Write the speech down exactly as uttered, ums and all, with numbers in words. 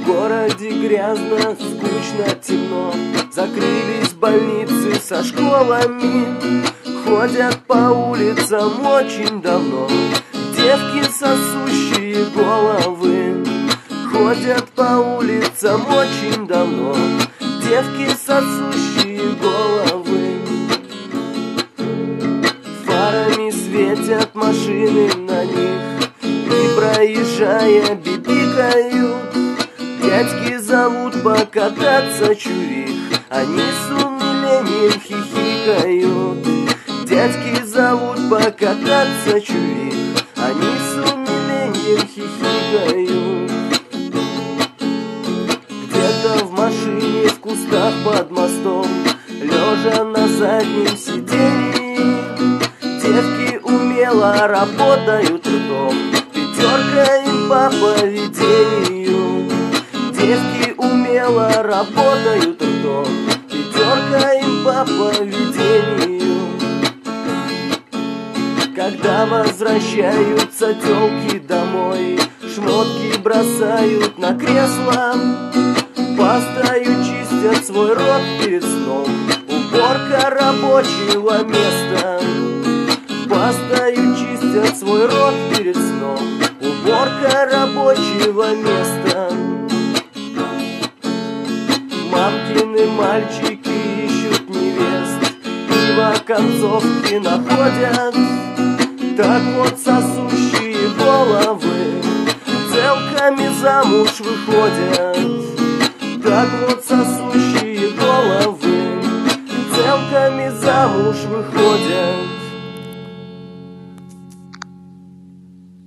В городе грязно, скучно, темно. Закрылись больницы со школами. Ходят по улицам очень давно девки, сосущие головы. Ходят по улицам очень давно девки, сосущие головы. Фарами светят машины на них, и проезжая бибикают. Дядьки зовут покататься чувих, они с умилением хихикают. Дядьки зовут покататься чувих, они с умилением хихикают. Где-то в машине, в кустах под мостом, лежа на заднем сиденье, девки умело работают ртом, пятерка им по поведению. Девки умело работают ртом, пятерка им по поведению. Когда возвращаются тёлки домой, шмотки бросают на кресло, пастою чистят свой рот перед сном, уборка рабочего места. Пастою чистят свой рот перед сном, уборка рабочего места. Мамкины мальчики ищут невест и в оконцовке находят. Так вот сосущие головы целками замуж выходят. Так вот сосущие головы целками замуж выходят.